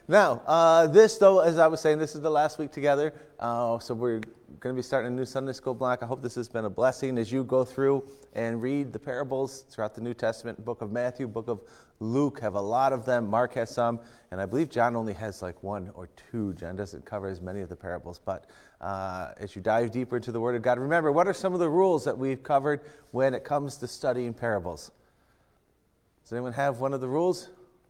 Now, this, though, as I was saying, this is the last week together. So we're going to be starting a new Sunday school block. I hope this has been a blessing as you go through and read the parables throughout the New Testament. Book of Matthew, book of Luke have a lot of them. Mark has some. And I believe John only has like one or two. John doesn't cover as many of the parables. But as you dive deeper into the Word of God, remember, what are some of the rules that we've covered when it comes to studying parables? Does anyone have one of the rules?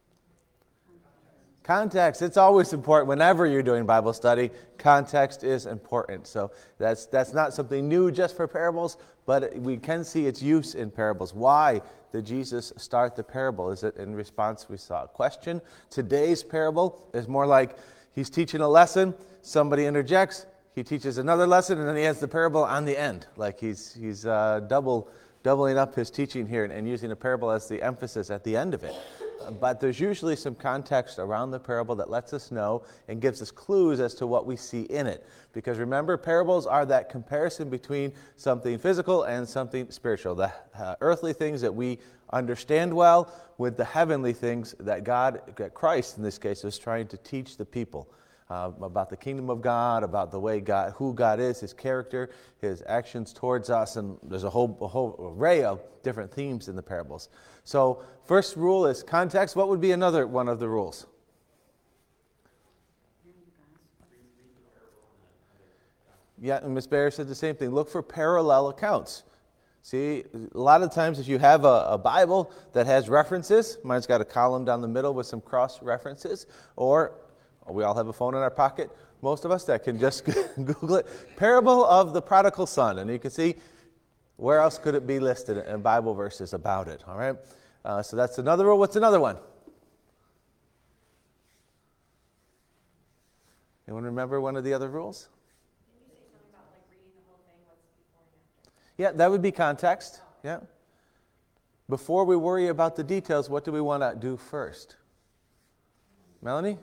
Context. It's always important whenever you're doing Bible study. Context is important. So that's not something new just for parables, but we can see its use in parables. Why did Jesus start the parable? Is it in response we saw a question? Today's parable is more like he's teaching a lesson, somebody interjects, he teaches another lesson, and then he has the parable on the end. Like he's doubling up his teaching here and using a parable as the emphasis at the end of it. But there's usually some context around the parable that lets us know and gives us clues as to what we see in it. Because remember, parables are that comparison between something physical and something spiritual. The earthly things that we understand well with the heavenly things that Christ in this case, is trying to teach the people. About the kingdom of God, about the way God, who God is, His character, His actions towards us, and there's a whole array of different themes in the parables. So, first rule is context. What would be another one of the rules? Yeah, and Ms. Bayer said the same thing. Look for parallel accounts. See, a lot of times if you have a Bible that has references, mine's got a column down the middle with some cross references, or we all have a phone in our pocket, most of us, that can just Google it. Parable of the prodigal son. And you can see where else could it be listed in Bible verses about it. All right? So that's another rule. What's another one? Anyone remember one of the other rules? Did you say something about like reading the whole thing? What's before and after? Yeah, that would be context. Yeah. Before we worry about the details, what do we want to do first? Melanie?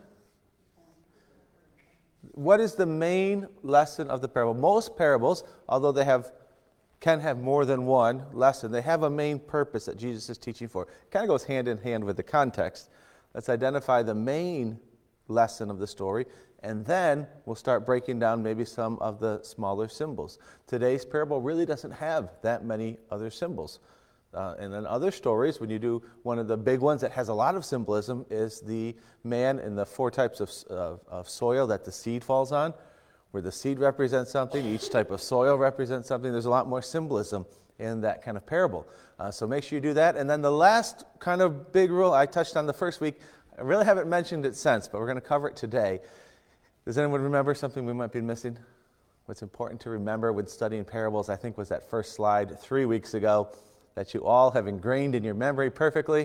What is the main lesson of the parable? Most parables, although they can have more than one lesson, they have a main purpose that Jesus is teaching for. It kind of goes hand in hand with the context. Let's identify the main lesson of the story, and then we'll start breaking down maybe some of the smaller symbols. Today's parable really doesn't have that many other symbols. And then other stories, when you do one of the big ones that has a lot of symbolism, is the man in the 4 types of soil that the seed falls on, where the seed represents something, each type of soil represents something. There's a lot more symbolism in that kind of parable. So make sure you do that. And then the last kind of big rule I touched on the first week, I really haven't mentioned it since, but we're going to cover it today. Does anyone remember something we might be missing? What's important to remember when studying parables, I think, was that first slide 3 weeks ago, that you all have ingrained in your memory perfectly.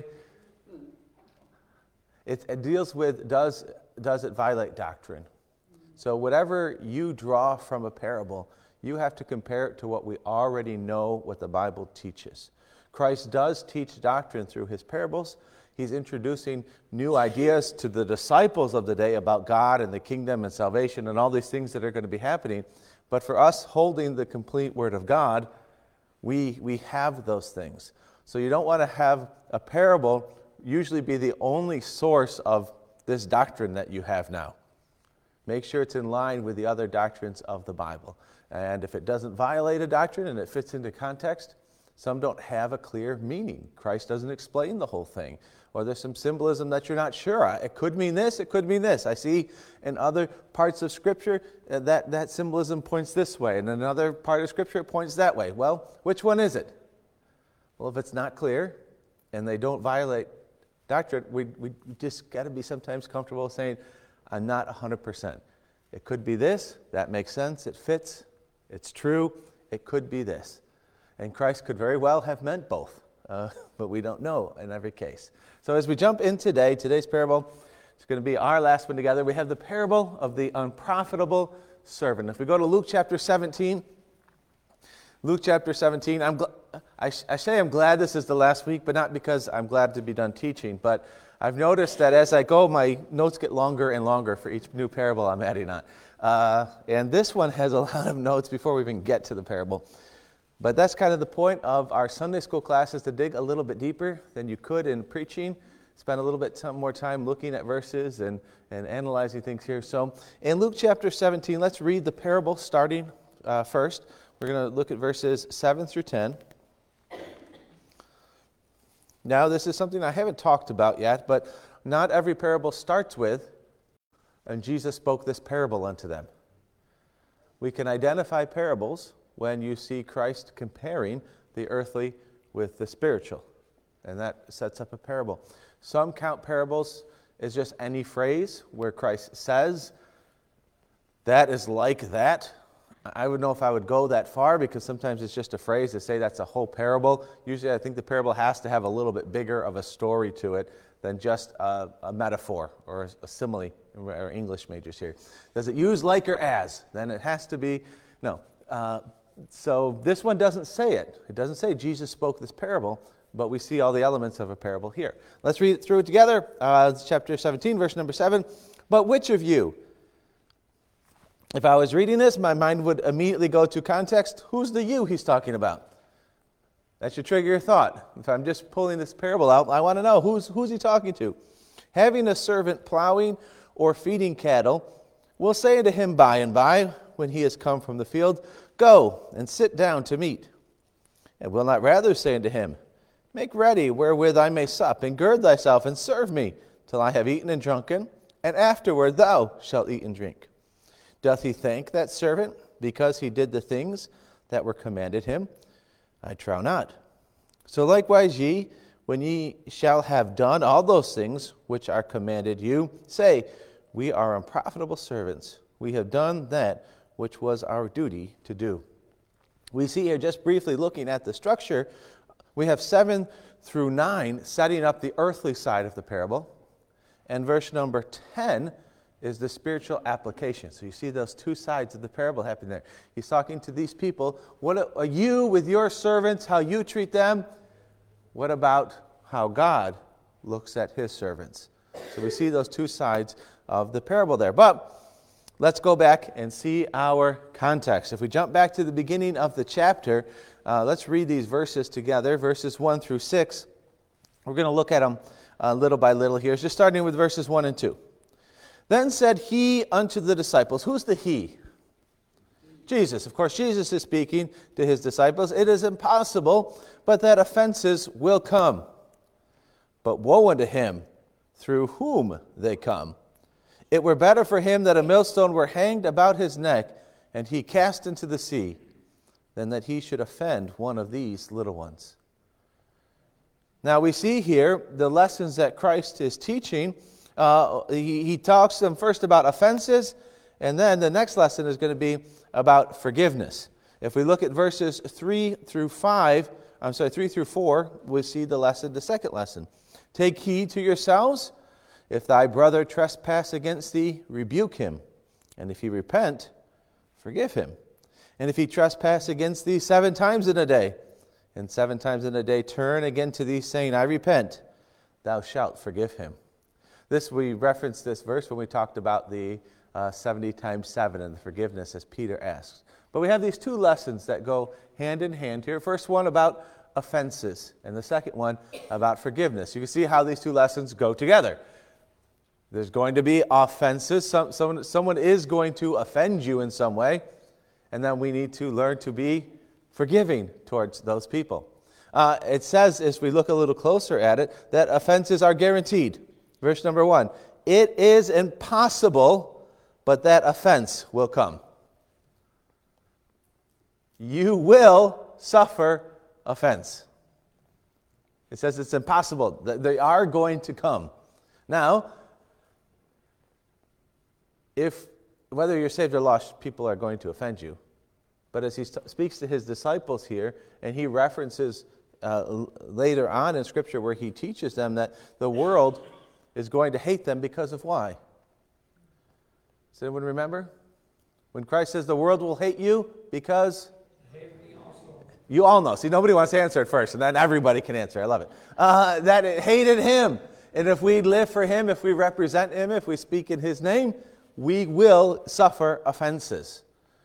It deals with, does it violate doctrine? So whatever you draw from a parable, you have to compare it to what we already know what the Bible teaches. Christ does teach doctrine through His parables. He's introducing new ideas to the disciples of the day about God and the kingdom and salvation and all these things that are going to be happening. But for us holding the complete Word of God, we have those things. So you don't want to have a parable usually be the only source of this doctrine that you have now. Make sure it's in line with the other doctrines of the Bible. And if it doesn't violate a doctrine and it fits into context, some don't have a clear meaning. Christ doesn't explain the whole thing. Or there's some symbolism that you're not sure. It could mean this, it could mean this. I see in other parts of Scripture that symbolism points this way, and in another part of Scripture it points that way. Well, which one is it? Well, if it's not clear and they don't violate doctrine, we just got to be sometimes comfortable saying, I'm not 100%. It could be this, that makes sense, it fits, it's true, it could be this. And Christ could very well have meant both, but we don't know in every case. So as we jump in today's parable, it's going to be our last one together. We have the parable of the unprofitable servant. If we go to Luke chapter 17, I say I'm glad this is the last week, but not because I'm glad to be done teaching, but I've noticed that as I go, my notes get longer and longer for each new parable I'm adding on. And this one has a lot of notes before we even get to the parable. But that's kind of the point of our Sunday school classes, to dig a little bit deeper than you could in preaching, spend a little bit more time looking at verses and analyzing things here. So in Luke chapter 17, let's read the parable starting first. We're going to look at verses 7 through 10. Now, this is something I haven't talked about yet, but not every parable starts with, and Jesus spoke this parable unto them. We can identify parables when you see Christ comparing the earthly with the spiritual, and that sets up a parable. Some count parables as just any phrase where Christ says, that is like that. I would know if I would go that far, because sometimes it's just a phrase to say that's a whole parable. Usually I think the parable has to have a little bit bigger of a story to it than just a metaphor or a simile. Our English majors here. Does it use like or as? Then it has to be, no. So this one doesn't say it. It doesn't say Jesus spoke this parable, but we see all the elements of a parable here. Let's read through it together. It's chapter 17, verse number 7. But which of you, if I was reading this, my mind would immediately go to context. Who's the you he's talking about? That should trigger your thought. If I'm just pulling this parable out, I want to know who's he talking to. Having a servant plowing or feeding cattle, will say unto him by and by, when he is come from the field, Go and sit down to meat. And will not rather say unto him, Make ready wherewith I may sup, and gird thyself, and serve me, till I have eaten and drunken, and afterward thou shalt eat and drink. Doth he thank that servant, because he did the things that were commanded him? I trow not. So likewise ye, when ye shall have done all those things which are commanded you, say, We are unprofitable servants. We have done that which was our duty to do. We see here, just briefly looking at the structure, we have 7 through 9 setting up the earthly side of the parable, and verse number 10 is the spiritual application. So you see those two sides of the parable happening there. He's talking to these people. What are you with your servants, how you treat them? What about how God looks at his servants? So we see those two sides of the parable there. But let's go back and see our context. If we jump back to the beginning of the chapter, let's read these verses together, verses 1 through 6. We're going to look at them little by little here. Just starting with verses 1 and 2. Then said he unto the disciples, who's the he? Jesus. Of course, Jesus is speaking to his disciples. It is impossible, but that offenses will come. But woe unto him through whom they come. It were better for him that a millstone were hanged about his neck, and he cast into the sea, than that he should offend one of these little ones. Now we see here the lessons that Christ is teaching. He talks to them first about offenses, and then the next lesson is going to be about forgiveness. If we look at verses 3 through 4, we see the second lesson. Take heed to yourselves. If thy brother trespass against thee, rebuke him. And if he repent, forgive him. And if he trespass against thee 7 times in a day, and 7 times in a day turn again to thee, saying, I repent, thou shalt forgive him. We referenced this verse when we talked about the 70 times 7 and the forgiveness, as Peter asks. But we have these two lessons that go hand in hand here. First one about offenses, and the second one about forgiveness. You can see how these two lessons go together. There's going to be offenses. Someone is going to offend you in some way, and then we need to learn to be forgiving towards those people. It says, as we look a little closer at it, that offenses are guaranteed. Verse number 1, it is impossible, but that offense will come. You will suffer offense. It says it's impossible. They are going to come. Now, whether you're saved or lost, people are going to offend you. But as he speaks to his disciples here, and he references later on in Scripture where he teaches them that the world is going to hate them because of why? Does anyone remember? When Christ says the world will hate you because... You all know. See, nobody wants to answer it first, and then everybody can answer. I love it. That it hated him. And if we live for him, if we represent him, if we speak in his name, we will suffer offenses.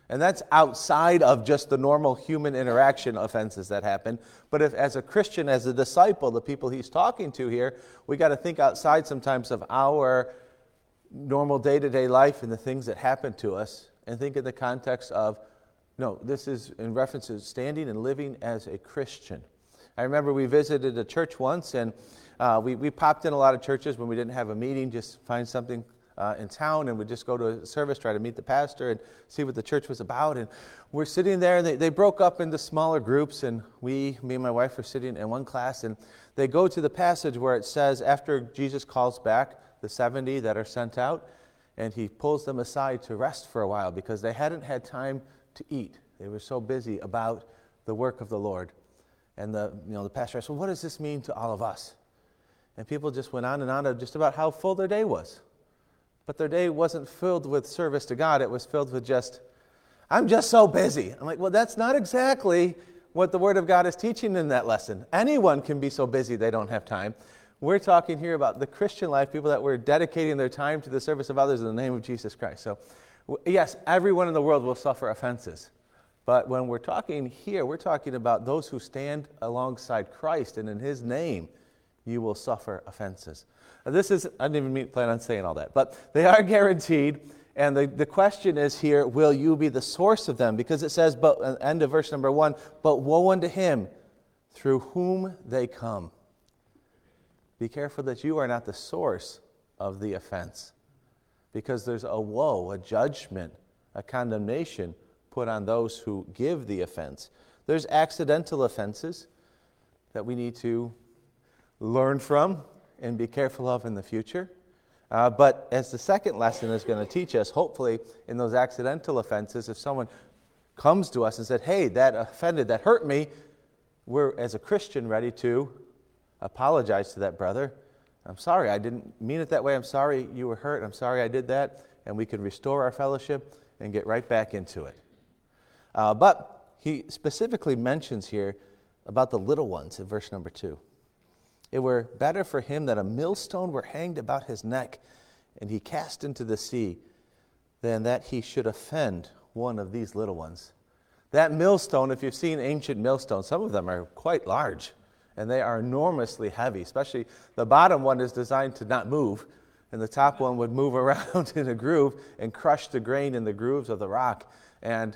And that's outside of just the normal human interaction offenses that happen. But if, as a Christian, as a disciple, the people he's talking to here, we got to think outside sometimes of our normal day-to-day life and the things that happen to us, and think in the context of, no, this is in reference to standing and living as a Christian. I remember we visited a church once, and we popped in a lot of churches when we didn't have a meeting, just find something in town, and we'd just go to a service, try to meet the pastor and see what the church was about. And we're sitting there, and they broke up into smaller groups, and me and my wife were sitting in one class, and they go to the passage where it says, after Jesus calls back the 70 that are sent out, and he pulls them aside to rest for a while because they hadn't had time to eat. They were so busy about the work of the Lord. And the pastor asked, well, what does this mean to all of us? And people just went on and on just about how full their day was. But their day wasn't filled with service to God. It was filled with I'm just so busy. I'm like, well, that's not exactly what the Word of God is teaching in that lesson. Anyone can be so busy they don't have time. We're talking here about the Christian life, people that were dedicating their time to the service of others in the name of Jesus Christ. So, yes, everyone in the world will suffer offenses. But when we're talking here, we're talking about those who stand alongside Christ, and in His name, you will suffer offenses. I didn't even plan on saying all that, but they are guaranteed. And the question is here, will you be the source of them? Because it says, but end of verse number 1, but woe unto him through whom they come. Be careful that you are not the source of the offense. Because there's a woe, a judgment, a condemnation put on those who give the offense. There's accidental offenses that we need to learn from and be careful of in the future. But as the second lesson is going to teach us, hopefully in those accidental offenses, if someone comes to us and said, hey, that offended, that hurt me, we're, as a Christian, ready to apologize to that brother. I'm sorry, I didn't mean it that way. I'm sorry you were hurt. I'm sorry I did that. And we can restore our fellowship and get right back into it. But he specifically mentions here about the little ones in verse number 2. It were better for him that a millstone were hanged about his neck, and he cast into the sea, than that he should offend one of these little ones. That millstone, if you've seen ancient millstones, some of them are quite large, and they are enormously heavy, especially the bottom one is designed to not move, and the top one would move around in a groove and crush the grain in the grooves of the rock. And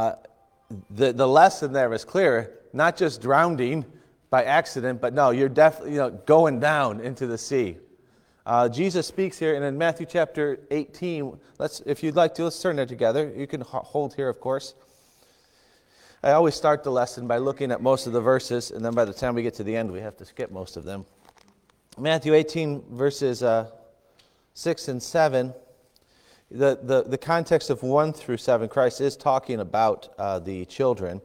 the lesson there is clear, not just drowning by accident, but no, you're definitely going down into the sea. Jesus speaks here, and in Matthew chapter 18, if you'd like to, let's turn there together. You can hold here, of course. I always start the lesson by looking at most of the verses, and then by the time we get to the end, we have to skip most of them. Matthew 18, verses 6 and 7, the context of 1 through 7, Christ is talking about the children.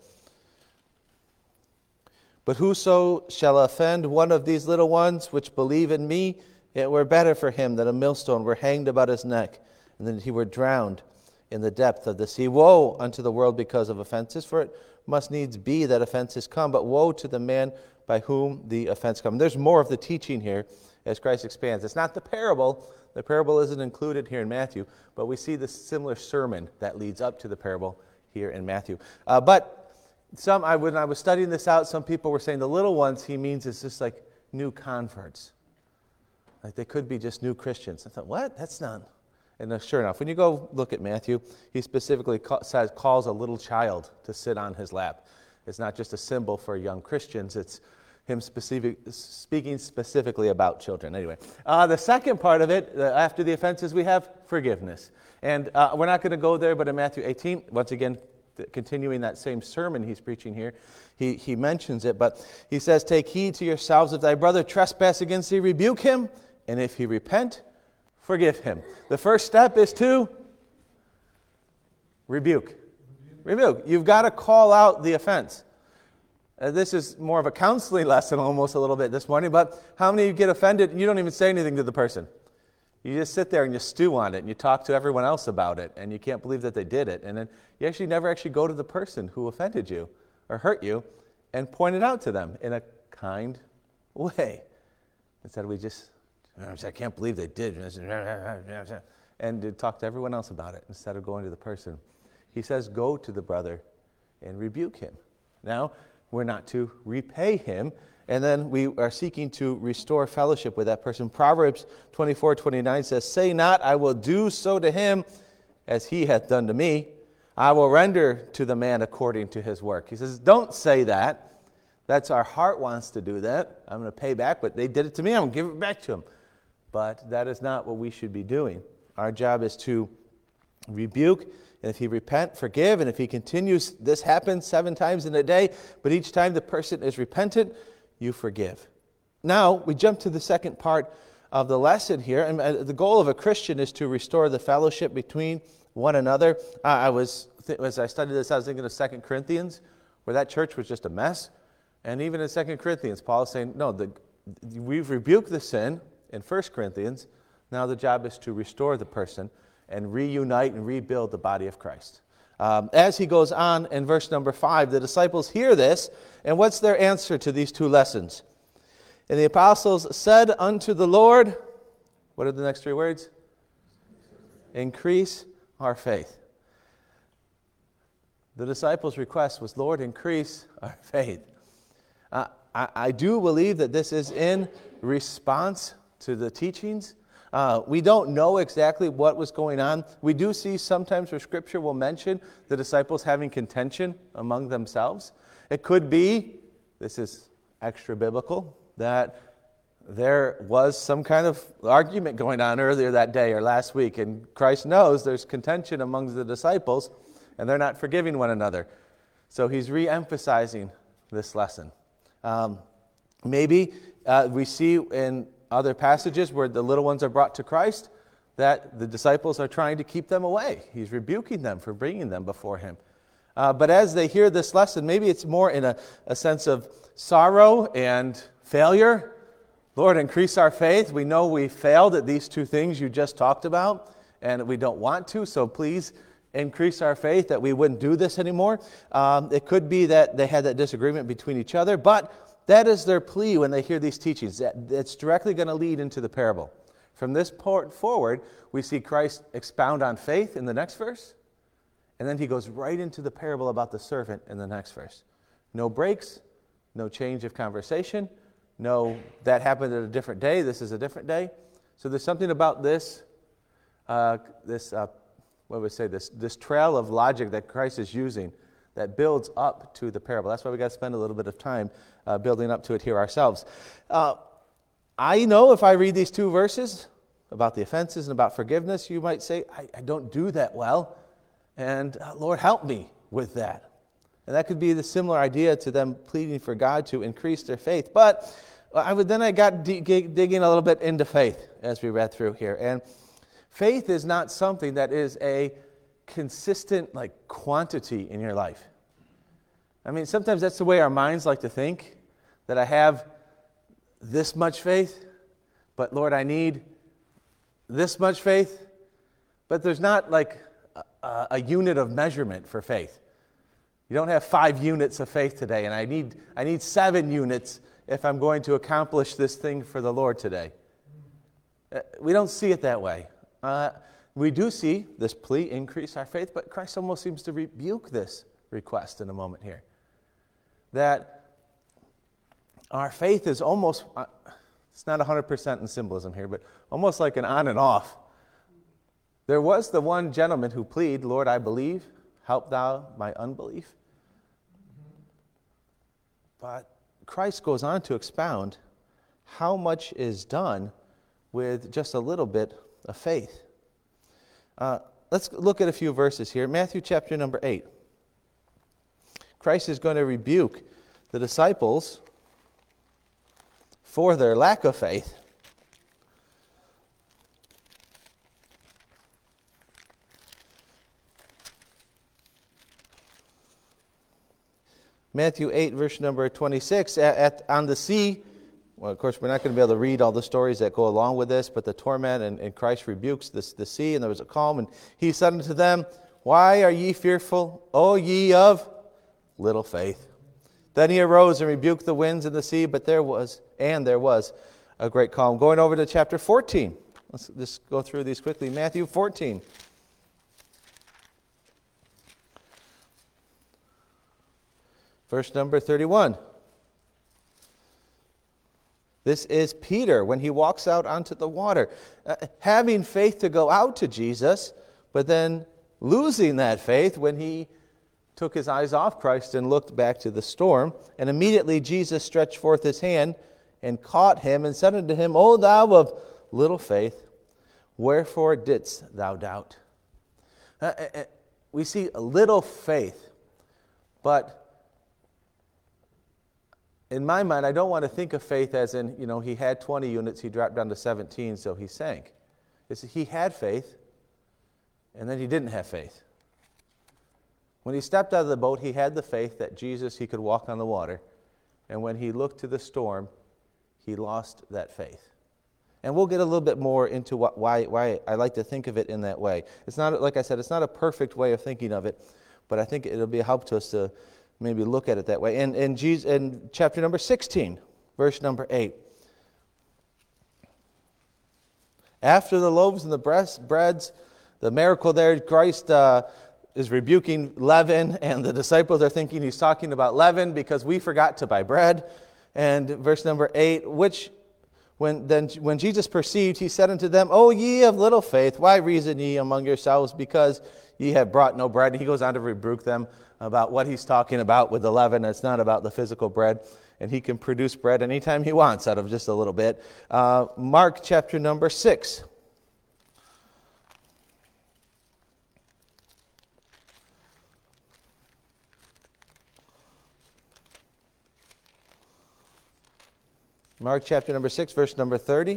But whoso shall offend one of these little ones which believe in me, it were better for him that a millstone were hanged about his neck, and that he were drowned in the depth of the sea. Woe unto the world because of offenses, for it must needs be that offenses come, but woe to the man by whom the offense comes. There's more of the teaching here as Christ expands. It's not the parable. The parable isn't included here in Matthew, but we see the similar sermon that leads up to the parable here in Matthew. But when I was studying this out, some people were saying the little ones he means is just like new converts. Like they could be just new Christians. I thought, what? That's not. And sure enough, when you go look at Matthew, he specifically calls a little child to sit on his lap. It's not just a symbol for young Christians. It's him speaking specifically about children. Anyway, the second part of it, after the offenses, we have forgiveness. And we're not going to go there, but in Matthew 18, once again, continuing that same sermon he's preaching here, he mentions it, but he says, take heed to yourselves. If thy brother trespass against thee, rebuke him, and if he repent, forgive him. The first step is to rebuke. Rebuke. You've got to call out the offense. This is more of a counseling lesson almost a little bit this morning, but how many of you get offended and you don't even say anything to the person? You just sit there and you stew on it and you talk to everyone else about it and you can't believe that they did it. And then you actually never actually go to the person who offended you or hurt you and point it out to them in a kind way. Instead we just, I can't believe they did. And talk to everyone else about it instead of going to the person. He says, go to the brother and rebuke him. Now, we're not to repay him, and then we are seeking to restore fellowship with that person. Proverbs 24:29 says, say not, I will do so to him as he hath done to me. I will render to the man according to his work. He says, don't say that. That's our heart wants to do that. I'm going to pay back, but they did it to me. I'm going to give it back to them. But that is not what we should be doing. Our job is to rebuke, and if he repent, forgive, and if he continues, this happens 7 times in a day, but each time the person is repentant, you forgive. Now, we jump to the second part of the lesson here, and the goal of a Christian is to restore the fellowship between one another. As I studied this, I was thinking of 2 Corinthians, where that church was just a mess. And even in 2 Corinthians, Paul is saying, no, we've rebuked the sin in 1 Corinthians. Now the job is to restore the person and reunite and rebuild the body of Christ. As he goes on in verse number 5, the disciples hear this, and what's their answer to these 2 lessons? And the apostles said unto the Lord, what are the next 3 words? Increase our faith. The disciples' request was, Lord, increase our faith. I do believe that this is in response to the teachings. We don't know exactly what was going on. We do see sometimes where Scripture will mention the disciples having contention among themselves. It could be, this is extra biblical, that there was some kind of argument going on earlier that day or last week, and Christ knows there's contention among the disciples, and they're not forgiving one another. So he's re-emphasizing this lesson. Maybe we see in other passages where the little ones are brought to Christ that the disciples are trying to keep them away. He's rebuking them for bringing them before him. But as they hear this lesson, maybe it's more in a sense of sorrow and failure. Lord, increase our faith. We know we failed at these 2 things you just talked about, and we don't want to, so please increase our faith that we wouldn't do this anymore. It could be that they had that disagreement between each other, but that is their plea when they hear these teachings. It's directly going to lead into the parable. From this point forward, we see Christ expound on faith in the next verse, and then he goes right into the parable about the servant in the next verse. No breaks, no change of conversation, no, that happened at a different day, this is a different day. So there's something about this trail of logic that Christ is using that builds up to the parable. That's why we got to spend a little bit of time building up to it here ourselves. I know if I read these 2 verses about the offenses and about forgiveness, you might say, I don't do that well, and Lord, help me with that. And that could be the similar idea to them pleading for God to increase their faith. But I got digging a little bit into faith as we read through here. And faith is not something that is a consistent quantity in your life. I mean, sometimes that's the way our minds like to think, that I have this much faith, but Lord, I need this much faith. But there's not a unit of measurement for faith. You don't have 5 units of faith today, and I need 7 units if I'm going to accomplish this thing for the Lord today. We don't see it that way. We do see this plea, increase our faith, but Christ almost seems to rebuke this request in a moment here. That our faith is almost, it's not 100% in symbolism here, but almost like an on and off. There was the one gentleman who pleaded, Lord, I believe, help thou my unbelief. But Christ goes on to expound how much is done with just a little bit of faith. Let's look at a few verses here. Matthew chapter number 8. Christ is going to rebuke the disciples for their lack of faith. Matthew 8, verse number 26, on the sea, well, of course, we're not going to be able to read all the stories that go along with this, but the torment, and Christ rebukes the sea, and there was a calm, and he said unto them, Why are ye fearful, O ye of little faith? Then he arose and rebuked the winds and the sea, but there was a great calm. Going over to chapter 14. Let's just go through these quickly. Matthew 14. Verse number 31. This is Peter when he walks out onto the water, having faith to go out to Jesus, but then losing that faith when he took his eyes off Christ and looked back to the storm. And immediately Jesus stretched forth his hand and caught him and said unto him, O thou of little faith, wherefore didst thou doubt? We see a little faith, but in my mind, I don't want to think of faith as in, he had 20 units, he dropped down to 17, so he sank. He had faith, and then he didn't have faith. When he stepped out of the boat, he had the faith that he could walk on the water. And when he looked to the storm, he lost that faith. And we'll get a little bit more into why I like to think of it in that way. It's not, like I said, it's not a perfect way of thinking of it, but I think it'll be a help to us to maybe look at it that way. In chapter number 16, verse number 8. After the loaves and the breads, the miracle there, Christ is rebuking leaven, and the disciples are thinking he's talking about leaven because we forgot to buy bread. And verse number 8, when Jesus perceived, he said unto them, O ye of little faith, why reason ye among yourselves, because ye have brought no bread? And he goes on to rebuke them about what he's talking about with the leaven. It's not about the physical bread, and he can produce bread anytime he wants out of just a little bit. Mark chapter number 6. Mark chapter number 6, verse number 30.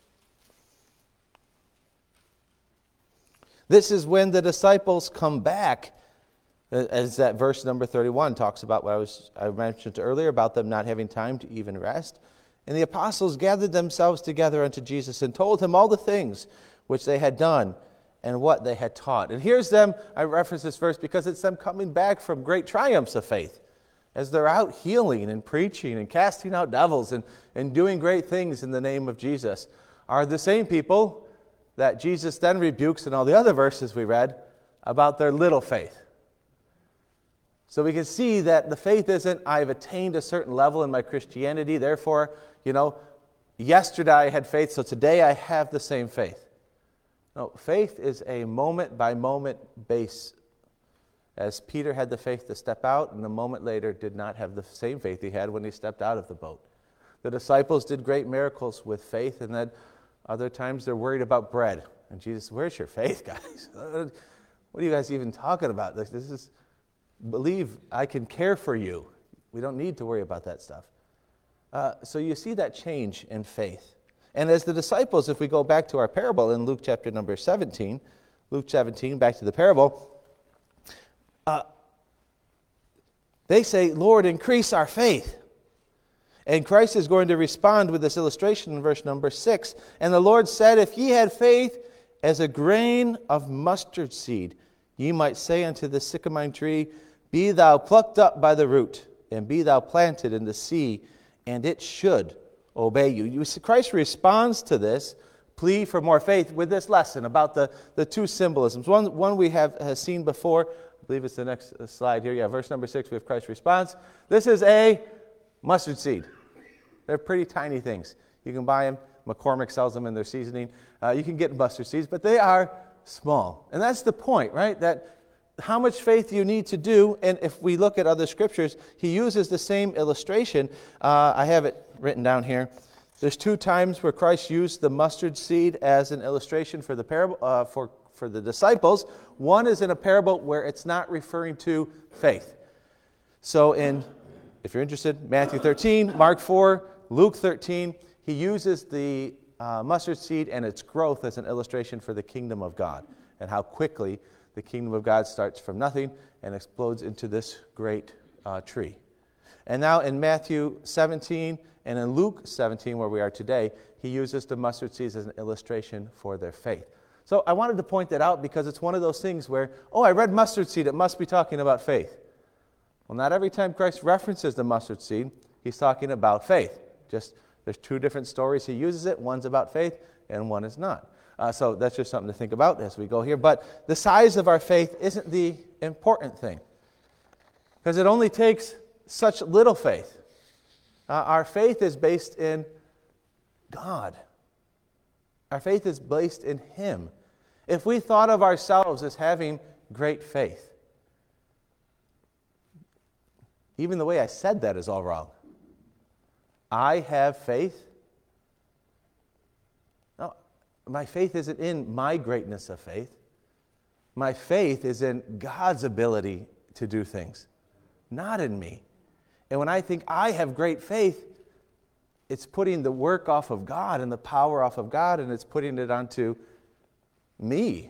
This is when the disciples come back, as that verse number 31 talks about what I mentioned earlier about them not having time to even rest. And the apostles gathered themselves together unto Jesus and told him all the things which they had done and what they had taught. And here's them, I reference this verse because it's them coming back from great triumphs of faith, as they're out healing and preaching and casting out devils and doing great things in the name of Jesus, are the same people that Jesus then rebukes in all the other verses we read about their little faith. So we can see that the faith isn't, I've attained a certain level in my Christianity, therefore, yesterday I had faith, so today I have the same faith. No, faith is a moment-by-moment base. As Peter had the faith to step out, and a moment later did not have the same faith he had when he stepped out of the boat. The disciples did great miracles with faith, and then other times they're worried about bread. And Jesus, where's your faith, guys? What are you guys even talking about? This is, believe I can care for you. We don't need to worry about that stuff. So you see that change in faith. And as the disciples, if we go back to our parable in Luke chapter number 17, back to the parable, they say, Lord, increase our faith. And Christ is going to respond with this illustration in verse number 6. And the Lord said, if ye had faith as a grain of mustard seed, ye might say unto the sycamore tree, be thou plucked up by the root, and be thou planted in the sea, and it should obey you. You see, Christ responds to this plea for more faith with this lesson about the two symbolisms. One we have seen before. I believe it's the next slide here. Yeah, verse number 6, we have Christ's response. This is a mustard seed. They're pretty tiny things. You can buy them. McCormick sells them in their seasoning. You can get mustard seeds, but they are small. And that's the point, right? That how much faith you need to do. And if we look at other scriptures, he uses the same illustration. I have it written down here. There's 2 times where Christ used the mustard seed as an illustration for the parable for the disciples. One is in a parable where it's not referring to faith. So if you're interested, Matthew 13, Mark 4, Luke 13, he uses the mustard seed and its growth as an illustration for the kingdom of God and how quickly the kingdom of God starts from nothing and explodes into this great tree. And now in Matthew 17 and in Luke 17, where we are today, he uses the mustard seeds as an illustration for their faith. So I wanted to point that out because it's one of those things where, I read mustard seed, it must be talking about faith. Well, not every time Christ references the mustard seed, he's talking about faith. Just there's 2 different stories he uses it. One's about faith and one is not. So that's just something to think about as we go here. But the size of our faith isn't the important thing. Because it only takes such little faith. Our faith is based in God. Our faith is based in Him. If we thought of ourselves as having great faith, even the way I said that is all wrong. I have faith. No, my faith isn't in my greatness of faith. My faith is in God's ability to do things, not in me. And when I think I have great faith, it's putting the work off of God and the power off of God, and it's putting it onto me.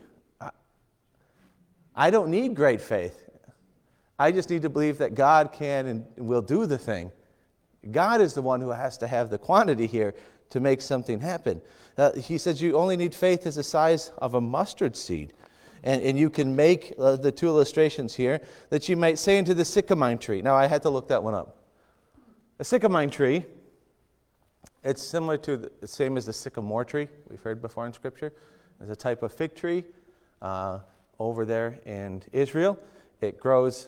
I don't need great faith. I just need to believe that God can and will do the thing. God is the one who has to have the quantity here to make something happen. He says you only need faith as the size of a mustard seed. And you can make the two illustrations here that you might say into the sycamine tree. Now, I had to look that one up. A sycamine tree, it's similar to the same as the sycamore tree we've heard before in Scripture. It's a type of fig tree over there in Israel. It grows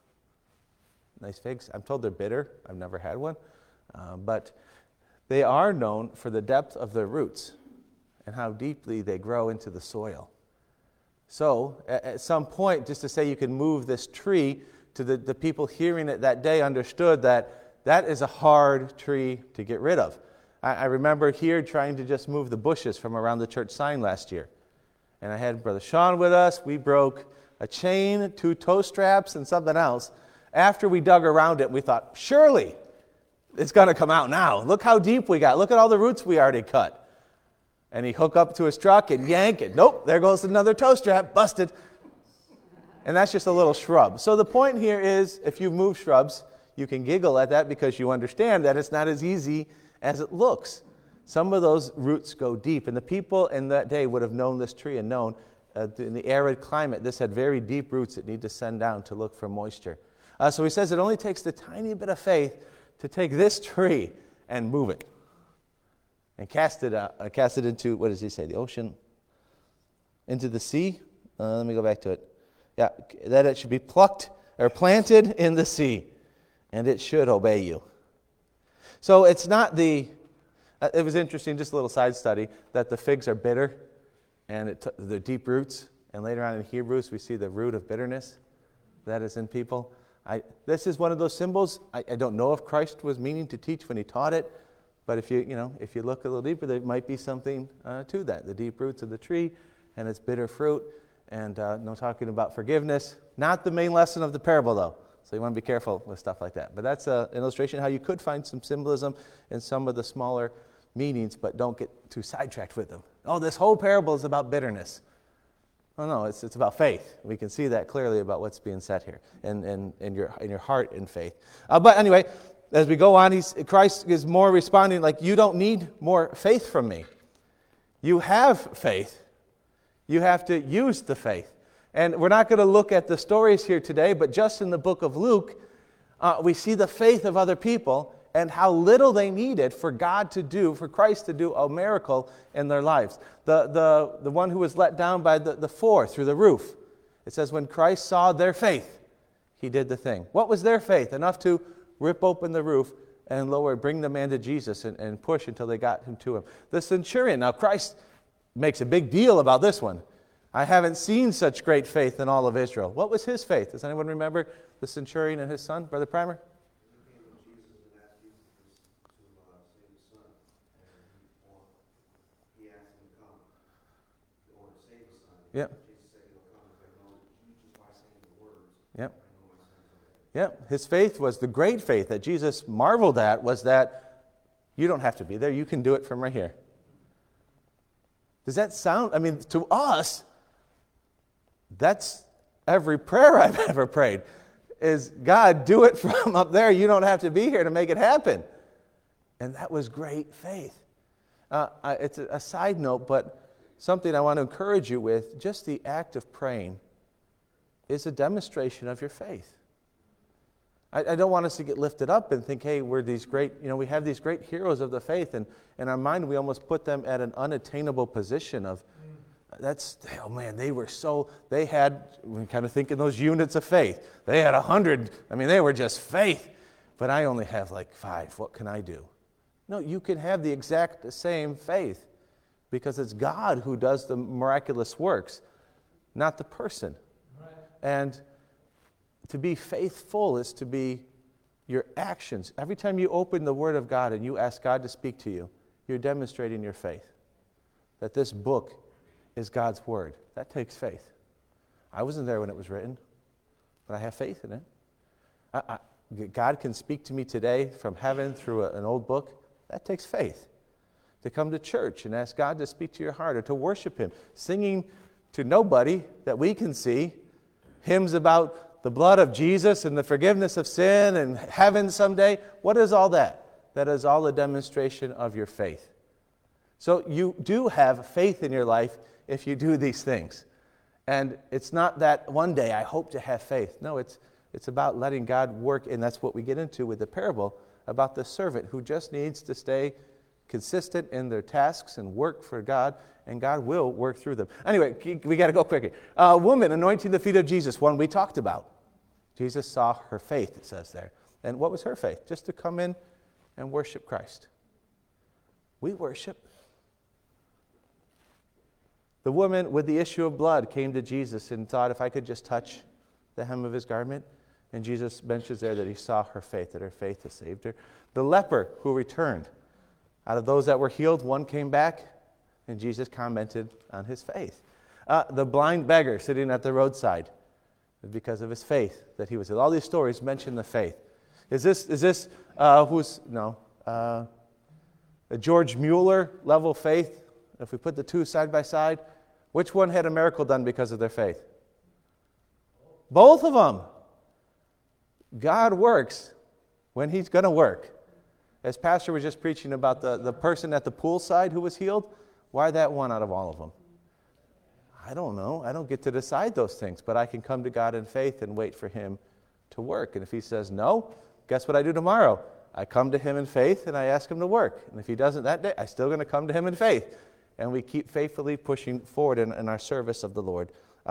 nice figs. I'm told they're bitter. I've never had one. But they are known for the depth of their roots and how deeply they grow into the soil. So at some point, just to say you can move this tree, to the people hearing it that day understood that that is a hard tree to get rid of. I remember here trying to just move the bushes from around the church sign last year. And I had Brother Sean with us. We broke a chain, 2 toe straps, and something else. After we dug around it, we thought, surely it's going to come out now. Look how deep we got. Look at all the roots we already cut. And he hook up to his truck and yank it. Nope, there goes another toe strap, busted. And that's just a little shrub. So the point here is, if you move shrubs, you can giggle at that because you understand that it's not as easy as it looks. Some of those roots go deep. And the people in that day would have known this tree and known in the arid climate, this had very deep roots that need to send down to look for moisture. So he says it only takes the tiny bit of faith to take this tree and move it. And cast it into, what does he say, the ocean? Into the sea? Let me go back to it. Yeah, that it should be plucked or planted in the sea, and it should obey you. So it's not it was interesting, just a little side study, that the figs are bitter, and they're deep roots, and later on in Hebrews we see the root of bitterness that is in people. This is one of those symbols. I don't know if Christ was meaning to teach when he taught it, but if you look a little deeper, there might be something to that. The deep roots of the tree and its bitter fruit, and no talking about forgiveness. Not the main lesson of the parable, though. So you want to be careful with stuff like that. But that's an illustration how you could find some symbolism in some of the smaller meanings, but don't get too sidetracked with them. Oh, this whole parable is about bitterness. Oh no, it's about faith. We can see that clearly about what's being said here, in your heart in faith. But anyway, as we go on, Christ is more responding like, you don't need more faith from me. You have faith. You have to use the faith. And we're not going to look at the stories here today, but just in the book of Luke, we see the faith of other people and how little they needed for Christ to do a miracle in their lives. The one who was let down by the 4 through the roof. It says when Christ saw their faith, he did the thing. What was their faith? Enough to rip open the roof and bring the man to Jesus and push until they got him to him. The centurion, now Christ makes a big deal about this one. I haven't seen such great faith in all of Israel. What was his faith? Does anyone remember the centurion and his son? Brother Primer? Yep. Yep. Yep. His faith was the great faith that Jesus marveled at, was that you don't have to be there. You can do it from right here. Does that sound, to us, that's every prayer I've ever prayed, is God, do it from up there. You don't have to be here to make it happen. And that was great faith. It's a side note, but something I want to encourage you with, just the act of praying is a demonstration of your faith. I don't want us to get lifted up and think, hey, we're these great, we have these great heroes of the faith, and in our mind we almost put them at an unattainable position of, they had, we kind of think in those units of faith. They had 100, they were just faith. but I only have like 5. What can I do? No, you can have the exact same faith because it's God who does the miraculous works, not the person. Right. And to be faithful is to be your actions. Every time you open the Word of God and you ask God to speak to you, you're demonstrating your faith. That this book is God's Word. That takes faith. I wasn't there when it was written, but I have faith in it. God can speak to me today from heaven through an old book. That takes faith. To come to church and ask God to speak to your heart or to worship Him. Singing to nobody that we can see hymns about the blood of Jesus and the forgiveness of sin and heaven someday. What is all that? That is all a demonstration of your faith. So you do have faith in your life if you do these things. And it's not that one day I hope to have faith. No, it's about letting God work, and that's what we get into with the parable about the servant who just needs to stay consistent in their tasks and work for God, and God will work through them. Anyway, we got to go quickly. A woman anointing the feet of Jesus, one we talked about. Jesus saw her faith, it says there. And what was her faith? Just to come in and worship Christ. We worship. The woman with the issue of blood came to Jesus and thought, if I could just touch the hem of his garment. And Jesus mentions there that he saw her faith, that her faith has saved her. The leper who returned. Out of those that were healed, one came back, and Jesus commented on his faith. The blind beggar sitting at the roadside, because of his faith that he was healed. All these stories mention the faith. Is this a George Mueller level faith? If we put the two side by side, which one had a miracle done because of their faith? Both of them. God works when He's going to work. As Pastor was just preaching about the person at the poolside who was healed, why that one out of all of them? I don't know. I don't get to decide those things, but I can come to God in faith and wait for Him to work. And if He says no, guess what I do tomorrow? I come to Him in faith and I ask Him to work. And if He doesn't that day, I'm still going to come to Him in faith. And we keep faithfully pushing forward in our service of the Lord.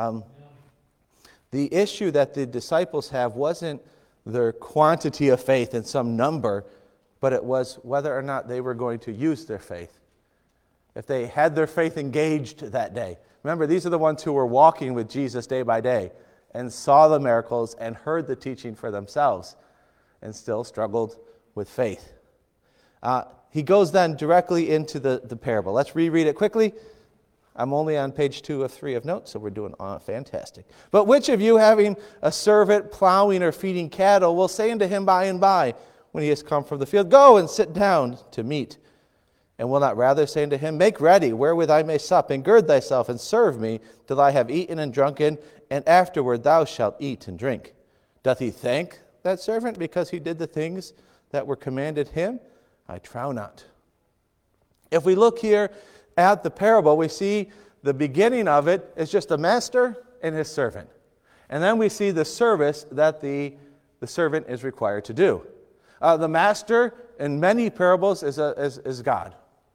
The issue that the disciples have wasn't their quantity of faith in some number, but it was whether or not they were going to use their faith. If they had their faith engaged that day. Remember, these are the ones who were walking with Jesus day by day and saw the miracles and heard the teaching for themselves and still struggled with faith. He goes then directly into the parable. Let's reread it quickly. I'm only on page 2 of 3 of notes, so we're doing fantastic. But which of you, having a servant plowing or feeding cattle, will say unto him by and by, when he has come from the field, go and sit down to meat? And will not rather say unto him, make ready, wherewith I may sup, and gird thyself, and serve me, till I have eaten and drunken, and afterward thou shalt eat and drink? Doth he thank that servant because he did the things that were commanded him? I trow not. If we look here at the parable, we see the beginning of it is just a master and his servant. And then we see the service that the servant is required to do. The master in many parables is God.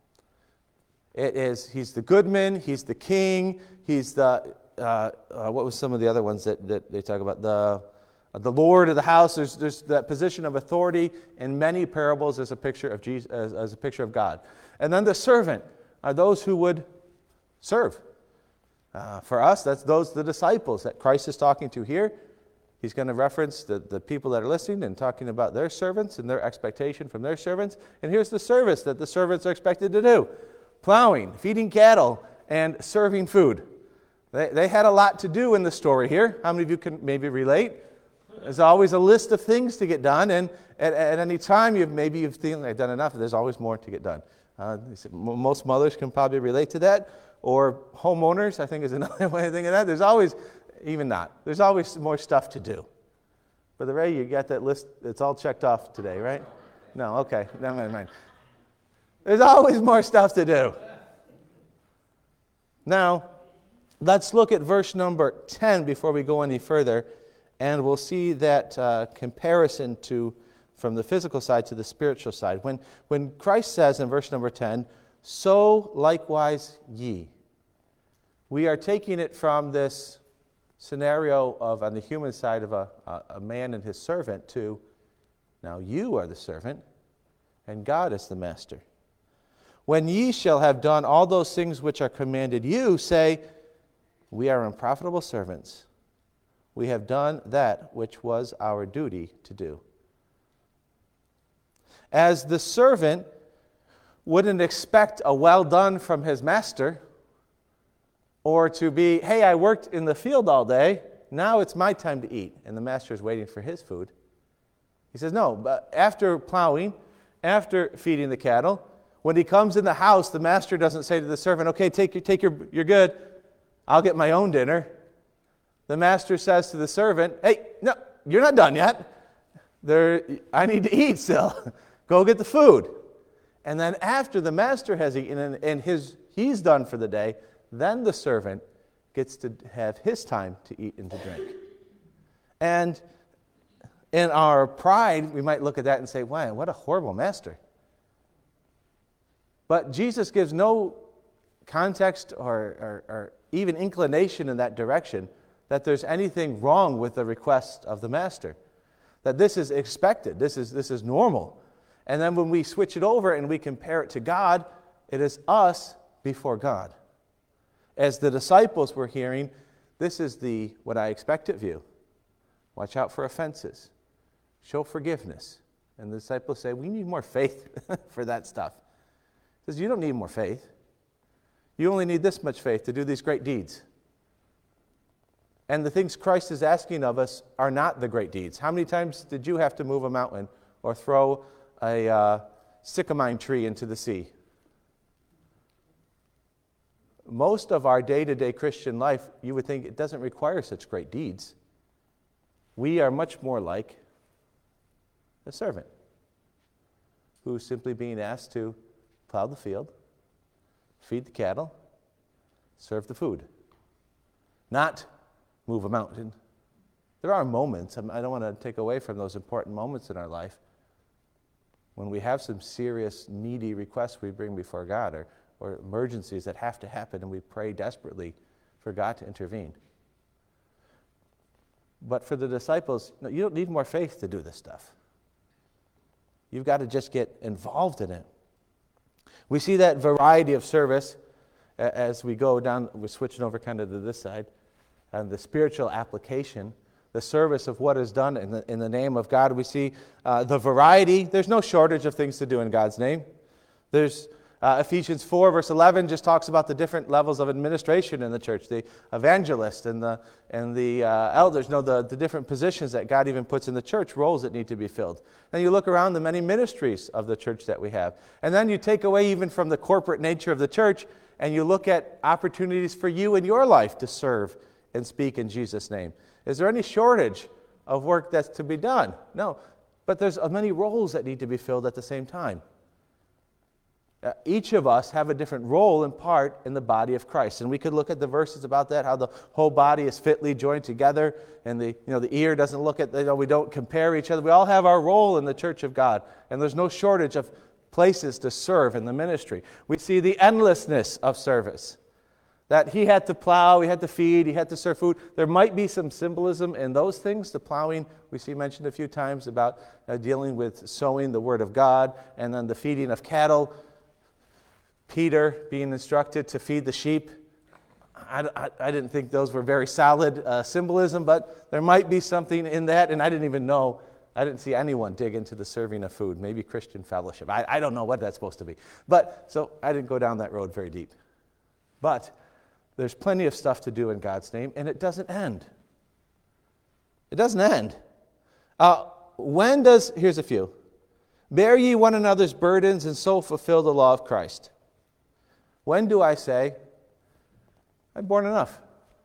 He's the goodman, he's the king, he's the, what was some of the other ones that they talk about? The Lord of the house. There's that position of authority in many parables as a picture of Jesus, as a picture of God. And then the servant are those who would serve. For us, that's the disciples that Christ is talking to here. He's going to reference the people that are listening and talking about their servants and their expectation from their servants. And here's the service that the servants are expected to do. Plowing, feeding cattle, and serving food. They had a lot to do in the story here. How many of you can maybe relate? There's always a list of things to get done, and at any time you've think I've done enough. There's always more to get done. Most mothers can probably relate to that, or homeowners, I think is another way of thinking of that. There's always more stuff to do. Brother Ray, you got that list? It's all checked off today, right? No, okay, never mind. There's always more stuff to do. Now, let's look at verse number 10 before we go any further. And we'll see that comparison from the physical side to the spiritual side. When Christ says in verse number 10, so likewise ye, we are taking it from this scenario of, on the human side, of a man and his servant to Now you are the servant, and God is the master. When ye shall have done all those things which are commanded you, say, we are unprofitable servants. We have done that which was our duty to do. As the servant wouldn't expect a well done from his master, or to be, hey, I worked in the field all day, now it's my time to eat, and the master is waiting for his food. He says, no, but after plowing, after feeding the cattle, when he comes in the house, the master doesn't say to the servant, okay, you're good, I'll get my own dinner. The master says to the servant, hey, no, you're not done yet. I need to eat still. Go get the food. And then after the master has eaten and he's done for the day, then the servant gets to have his time to eat and to drink. And in our pride, we might look at that and say, wow, what a horrible master. But Jesus gives no context or even inclination in that direction that there's anything wrong with the request of the master. That this is expected, this is normal. And then when we switch it over and we compare it to God, it is us before God. As the disciples were hearing, this is what I expect of you. Watch out for offenses. Show forgiveness. And the disciples say, we need more faith for that stuff. He says, you don't need more faith. You only need this much faith to do these great deeds. And the things Christ is asking of us are not the great deeds. How many times did you have to move a mountain or throw a sycamore tree into the sea? Most of our day-to-day Christian life, you would think it doesn't require such great deeds. We are much more like a servant who's simply being asked to plow the field, feed the cattle, serve the food, not move a mountain. There are moments, I don't want to take away from those important moments in our life, when we have some serious, needy requests we bring before God, or emergencies that have to happen, and we pray desperately for God to intervene. But for the disciples, no, you don't need more faith to do this stuff. You've got to just get involved in it. We see that variety of service as we go down. We're switching over kind of to this side, and the spiritual application, the service of what is done in the name of God. We see the variety. There's no shortage of things to do in God's name. There's Ephesians 4, verse 11 just talks about the different levels of administration in the church, the evangelist and the elders, the different positions that God even puts in the church, roles that need to be filled. And you look around the many ministries of the church that we have. And then you take away even from the corporate nature of the church, and you look at opportunities for you in your life to serve and speak in Jesus' name. Is there any shortage of work that's to be done? No. But there's many roles that need to be filled at the same time. Each of us have a different role and part in the body of Christ. And we could look at the verses about that, how the whole body is fitly joined together, and the ear doesn't look at, we don't compare each other. We all have our role in the church of God, and there's no shortage of places to serve in the ministry. We see the endlessness of service, that he had to plow, he had to feed, he had to serve food. There might be some symbolism in those things. The plowing, we see mentioned a few times about dealing with sowing the word of God, and then the feeding of cattle. Peter being instructed to feed the sheep. I didn't think those were very solid symbolism, but there might be something in that, and I didn't see anyone dig into the serving of food. Maybe Christian fellowship. I don't know what that's supposed to be. So I didn't go down that road very deep. But there's plenty of stuff to do in God's name, and it doesn't end. It doesn't end. Here's a few. Bear ye one another's burdens, and so fulfill the law of Christ. When do I say, I've borne enough?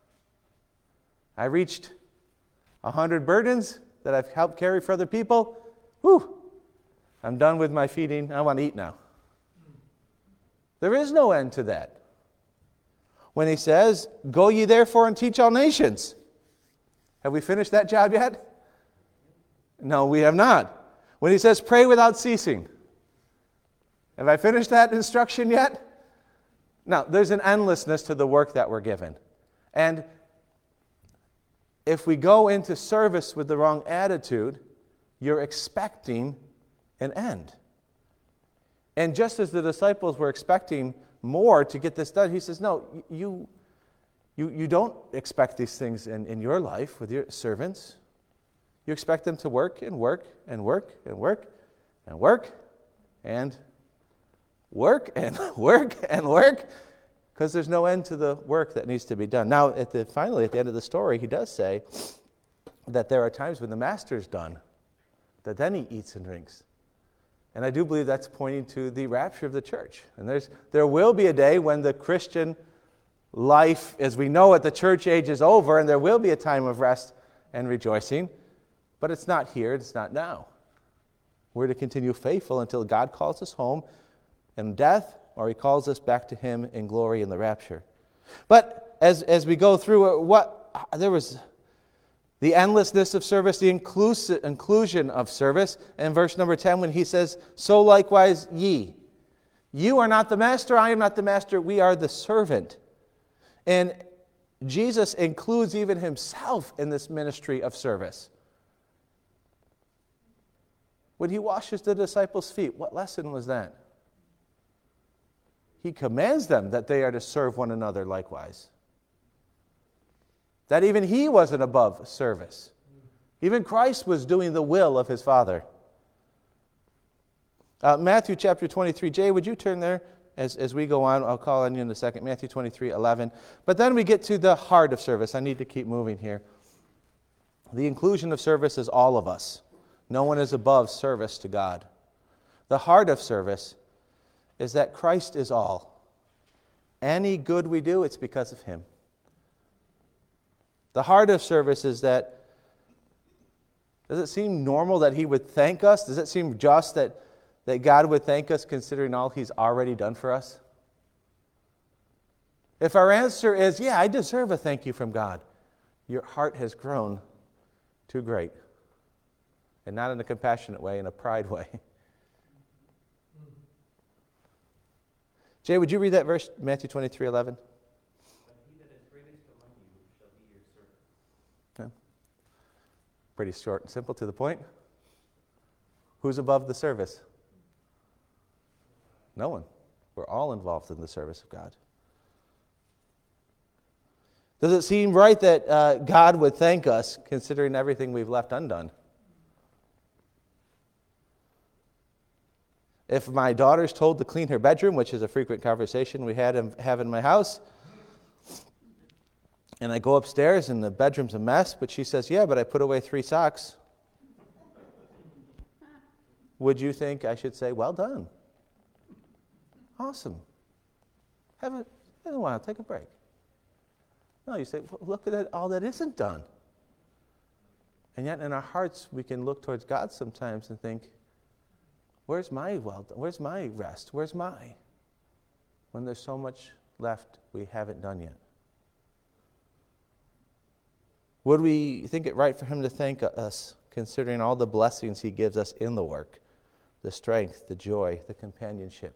I reached 100 burdens that I've helped carry for other people. Whew, I'm done with my feeding. I want to eat now. There is no end to that. When he says, go ye therefore and teach all nations. Have we finished that job yet? No, we have not. When he says, pray without ceasing. Have I finished that instruction yet? Now, there's an endlessness to the work that we're given. And if we go into service with the wrong attitude, you're expecting an end. And just as the disciples were expecting more to get this done, he says, no, you don't expect these things in your life with your servants. You expect them to work and work and work and work and work and work and work and work, because there's no end to the work that needs to be done. Now, finally, at the end of the story, he does say that there are times when the master's done, that then he eats and drinks. And I do believe that's pointing to the rapture of the church. And there will be a day when the Christian life, as we know it, the church age is over, and there will be a time of rest and rejoicing. But it's not here, it's not now. We're to continue faithful until God calls us home in death, or he calls us back to him in glory in the rapture. But as we go through there was the endlessness of service, the inclusion of service. In verse number 10, when he says, so likewise ye. You are not the master, I am not the master, we are the servant. And Jesus includes even himself in this ministry of service. When he washes the disciples' feet, what lesson was that? He commands them that they are to serve one another likewise. That even he wasn't above service. Even Christ was doing the will of his Father. Matthew chapter 23. Jay, would you turn there as we go on? I'll call on you in a second. Matthew 23:11. But then we get to the heart of service. I need to keep moving here. The inclusion of service is all of us. No one is above service to God. The heart of service is that Christ is all. Any good we do, it's because of him. The heart of service is that, does it seem normal that he would thank us? Does it seem just that God would thank us considering all he's already done for us? If our answer is, yeah, I deserve a thank you from God, your heart has grown too great. And not in a compassionate way, in a pride way. Jay, would you read that verse, Matthew 23:11? Pretty short and simple, to the point. Who's above the service? No one. We're all involved in the service of God. Does it seem right that God would thank us considering everything we've left undone? If my daughter's told to clean her bedroom, which is a frequent conversation we have in my house, and I go upstairs and the bedroom's a mess, but she says, yeah, but I put away 3 socks. Would you think I should say, well done? Awesome. Have a while, take a break. No, you say, well, look at all that isn't done. And yet in our hearts, we can look towards God sometimes and think, where's my well done? Where's my rest? Where's my? When there's so much left we haven't done yet. Would we think it right for him to thank us, considering all the blessings he gives us in the work, the strength, the joy, the companionship?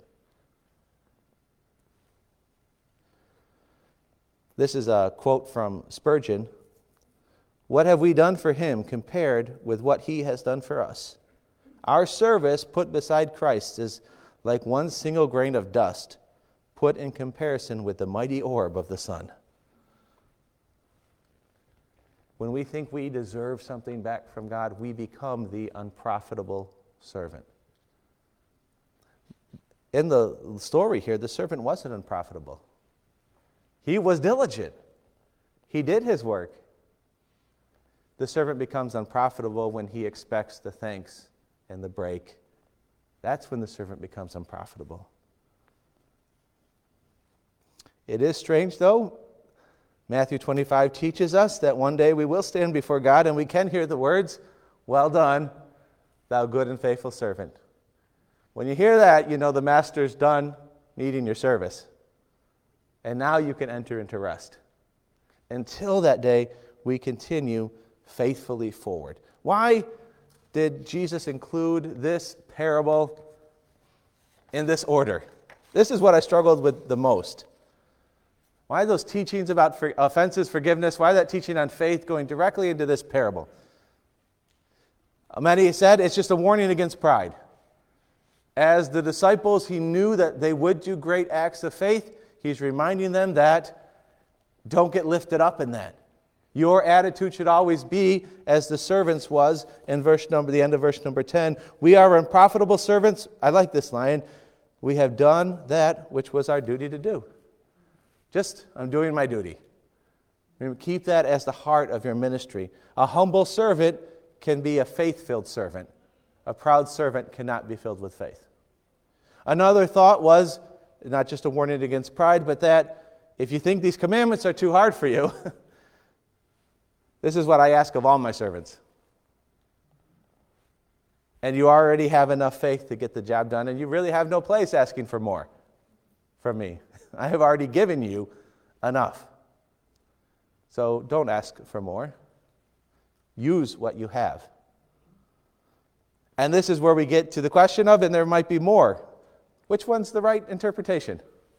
This is a quote from Spurgeon. What have we done for him compared with what he has done for us? Our service put beside Christ is like one single grain of dust put in comparison with the mighty orb of the sun. When we think we deserve something back from God, we become the unprofitable servant. In the story here, the servant wasn't unprofitable. He was diligent. He did his work. The servant becomes unprofitable when he expects the thanks and the break. That's when the servant becomes unprofitable. It is strange, though. Matthew 25 teaches us that one day we will stand before God and we can hear the words, well done, thou good and faithful servant. When you hear that, you know the master's done needing your service. And now you can enter into rest. Until that day, we continue faithfully forward. Why did Jesus include this parable in this order? This is what I struggled with the most. Why those teachings about offenses, forgiveness? Why that teaching on faith going directly into this parable? Many said it's just a warning against pride. As the disciples, he knew that they would do great acts of faith. He's reminding them that don't get lifted up in that. Your attitude should always be as the servants was in the end of verse number 10. We are unprofitable servants. I like this line. We have done that which was our duty to do. I'm doing my duty. Keep that as the heart of your ministry. A humble servant can be a faith-filled servant. A proud servant cannot be filled with faith. Another thought was, not just a warning against pride, but that if you think these commandments are too hard for you, this is what I ask of all my servants. And you already have enough faith to get the job done, and you really have no place asking for more from me. I have already given you enough. So don't ask for more. Use what you have. And this is where we get to the question of, and there might be more. Which one's the right interpretation?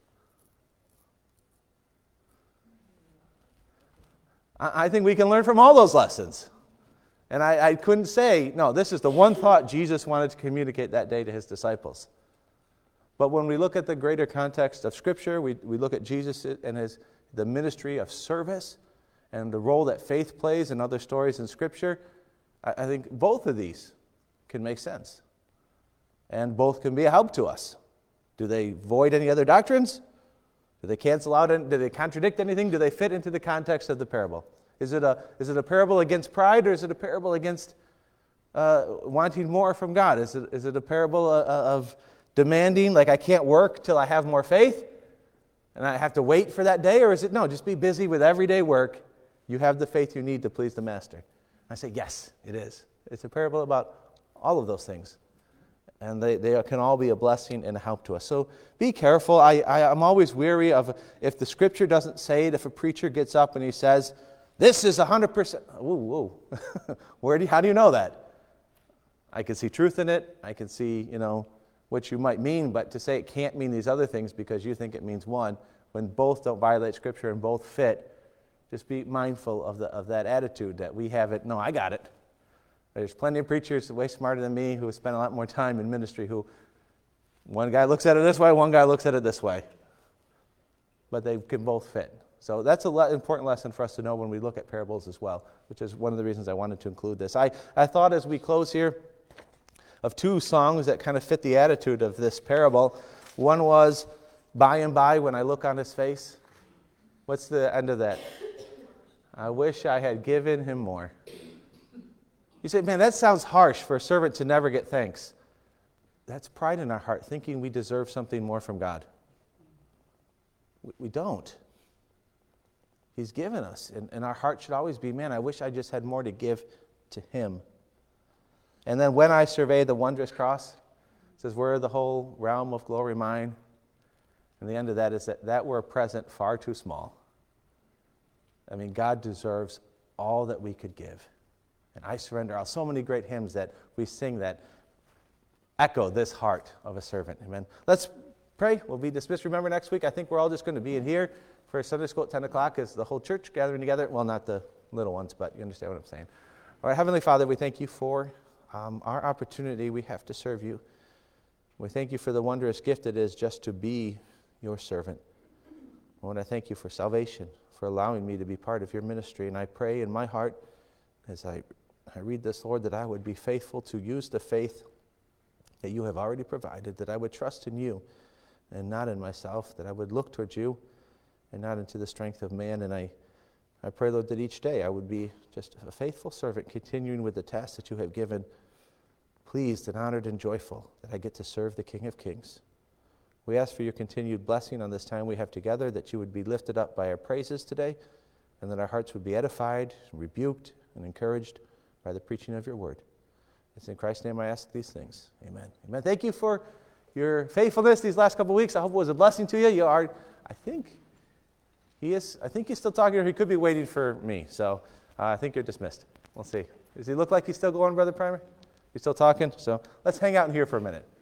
I think we can learn from all those lessons. And I couldn't say, no, this is the one thought Jesus wanted to communicate that day to his disciples. But when we look at the greater context of Scripture, we look at Jesus and the ministry of service and the role that faith plays in other stories in Scripture, I think both of these can make sense. And both can be a help to us. Do they void any other doctrines? Do they cancel out? Do they contradict anything? Do they fit into the context of the parable? Is it a parable against pride, or is it a parable against wanting more from God? Is it a parable of demanding, like I can't work till I have more faith, and I have to wait for that day? Or is it, no, just be busy with everyday work. You have the faith you need to please the Master. I say, yes, it is. It's a parable about all of those things. And they can all be a blessing and a help to us. So be careful. I'm always weary of if the Scripture doesn't say it, if a preacher gets up and he says, this is 100%. Whoa. How do you know that? I can see truth in it. I can see, what you might mean. But to say it can't mean these other things because you think it means one, when both don't violate Scripture and both fit, just be mindful of that attitude that we have it. No, I got it. There's plenty of preachers way smarter than me who have spent a lot more time in ministry who one guy looks at it this way, one guy looks at it this way. But they can both fit. So that's an important lesson for us to know when we look at parables as well, which is one of the reasons I wanted to include this. I thought as we close here of two songs that kind of fit the attitude of this parable. One was, by and by when I look on his face. What's the end of that? I wish I had given him more. You say, man, that sounds harsh for a servant to never get thanks. That's pride in our heart, thinking we deserve something more from God. We don't. He's given us, and our heart should always be, man, I wish I just had more to give to him. And then when I survey the wondrous cross, it says, were the whole realm of glory mine? And the end of that is that were a present far too small. I mean, God deserves all that we could give. And I surrender all. So many great hymns that we sing that echo this heart of a servant. Amen. Let's pray. We'll be dismissed. Remember, next week, I think we're all just going to be in here for Sunday school at 10 o'clock as the whole church gathering together. Well, not the little ones, but you understand what I'm saying. All right, Heavenly Father, we thank you for our opportunity we have to serve you. We thank you for the wondrous gift it is just to be your servant. Lord, I thank you for salvation, for allowing me to be part of your ministry. And I pray in my heart as I read this, Lord, that I would be faithful to use the faith that you have already provided, that I would trust in you and not in myself, that I would look towards you and not into the strength of man. And I pray, Lord, that each day I would be just a faithful servant, continuing with the task that you have given, pleased and honored and joyful that I get to serve the King of Kings. We ask for your continued blessing on this time we have together, that you would be lifted up by our praises today, and that our hearts would be edified, rebuked, and encouraged by the preaching of your word. It's in Christ's name I ask these things. Amen. Amen. Thank you for your faithfulness these last couple of weeks. I hope it was a blessing to you. You are, I think he's still talking, or he could be waiting for me. So I think you're dismissed. We'll see. Does he look like he's still going, Brother Primer? He's still talking? So let's hang out in here for a minute.